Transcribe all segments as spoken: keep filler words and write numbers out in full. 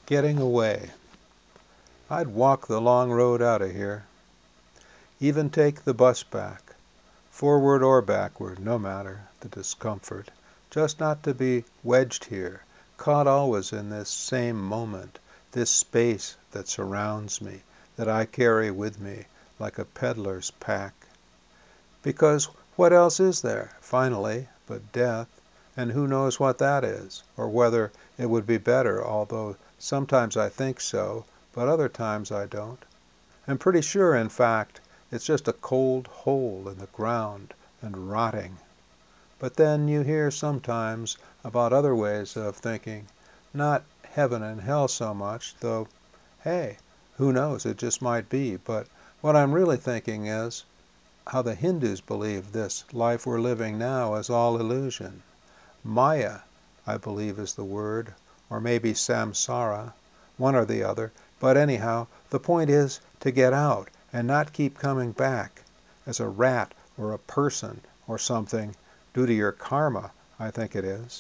Getting away. I'd walk the long road out of here. Even take the bus back. Forward or backward, no matter, the discomfort. Just not to be wedged here, caught always in this same moment, this space that surrounds me, that I carry with me like a peddler's pack. Because what else is there, finally, but death? And who knows what that is, or whether it would be better, although sometimes I think so, but other times I don't. I'm pretty sure, in fact, it's just a cold hole in the ground and rotting. But then you hear sometimes about other ways of thinking, not heaven and hell so much, though, hey, who knows, it just might be. But what I'm really thinking is how the Hindus believe this life we're living now is all illusion. Maya, I believe, is the word, or maybe samsara, one or the other. But anyhow, the point is to get out and not keep coming back as a rat or a person or something due to your karma, I think it is.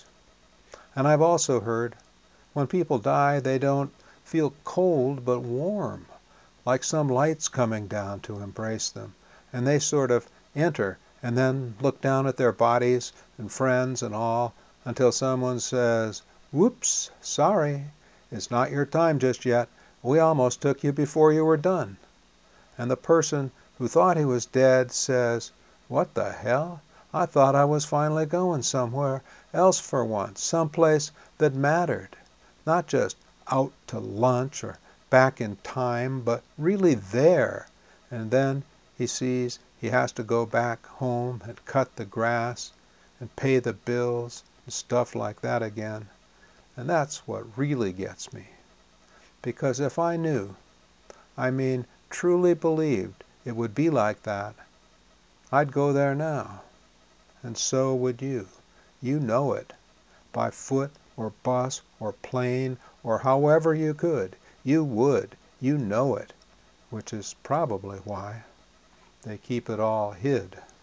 And I've also heard when people die, they don't feel cold but warm, like some light's coming down to embrace them. And they sort of enter and then look down at their bodies and friends and all until someone says, "Whoops, sorry, it's not your time just yet. We almost took you before you were done." And the person who thought he was dead says, "What the hell? I thought I was finally going somewhere else for once, someplace that mattered. Not just out to lunch or back in time, but really there." And then he sees he has to go back home and cut the grass and pay the bills and stuff like that again. And that's what really gets me. Because if I knew, I mean truly believed it would be like that, I'd go there now. And so would you. You know it. By foot or bus or plane or however you could. You would. You know it. Which is probably why they keep it all hid.